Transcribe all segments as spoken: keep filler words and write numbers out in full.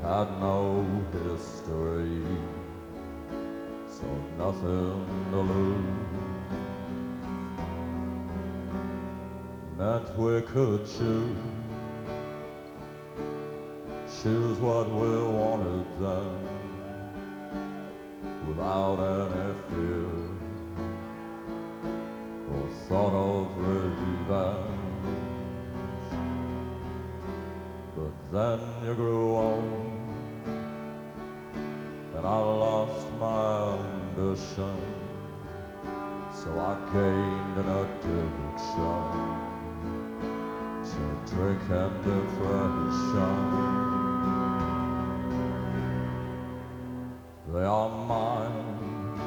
had no history, so nothing to lose. Meant we could choose, choose what we wanted then, without any fear or thought of revenge. But then you grew old, and I lost my ambition, so I gained an addiction to drink and depression. They are mine,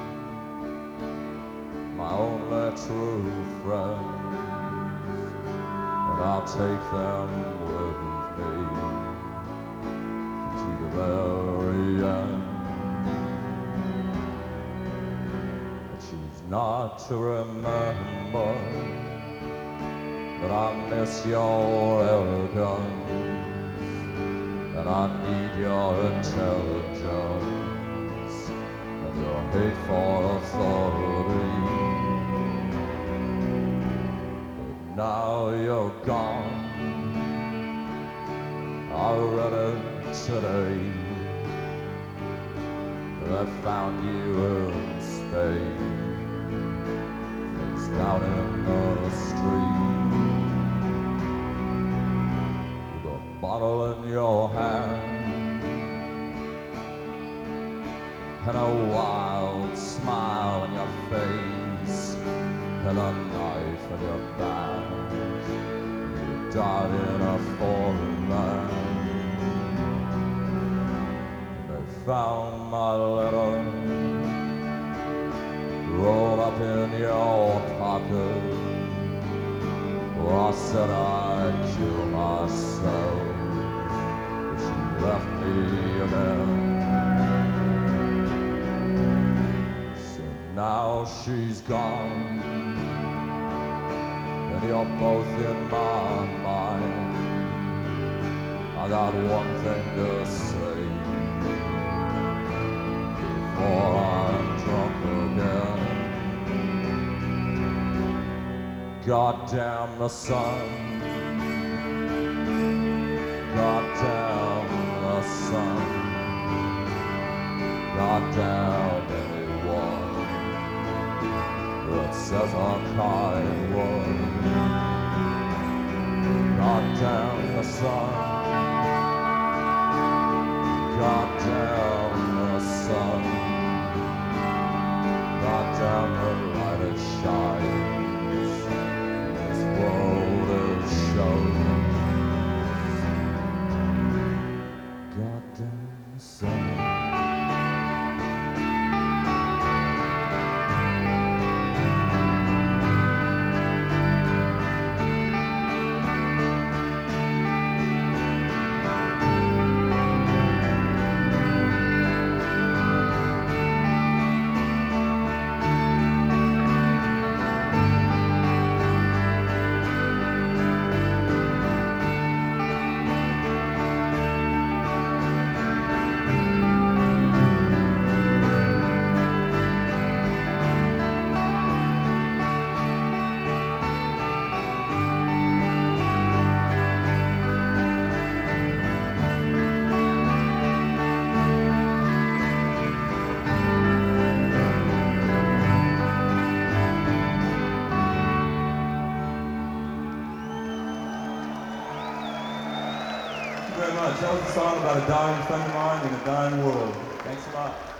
my only true friends, and I'll take them with me to the very end. I choose not to remember that I miss your arrogance, and I need your intelligence and your hate for authority. But now you're gone, I read it today, I found you in Spain, face down in the street, with a bottle in your hand and a wild smile on your face and a knife in your back. You died in a foreign land. They found my letter rolled up in your pocket, where I said I'd kill myself if you left me again. So now she's gone, and you're both in my mind. I got one thing to say before I'm drunk again. God damn the sun, God damn the sun, God damn anyone that says a kind word. God damn the sun, God damn the sun, God damn the light it shines, this world it shows. God damn the sun. Very much. That was a song about a dying friend of mine in a dying world. Thanks a lot.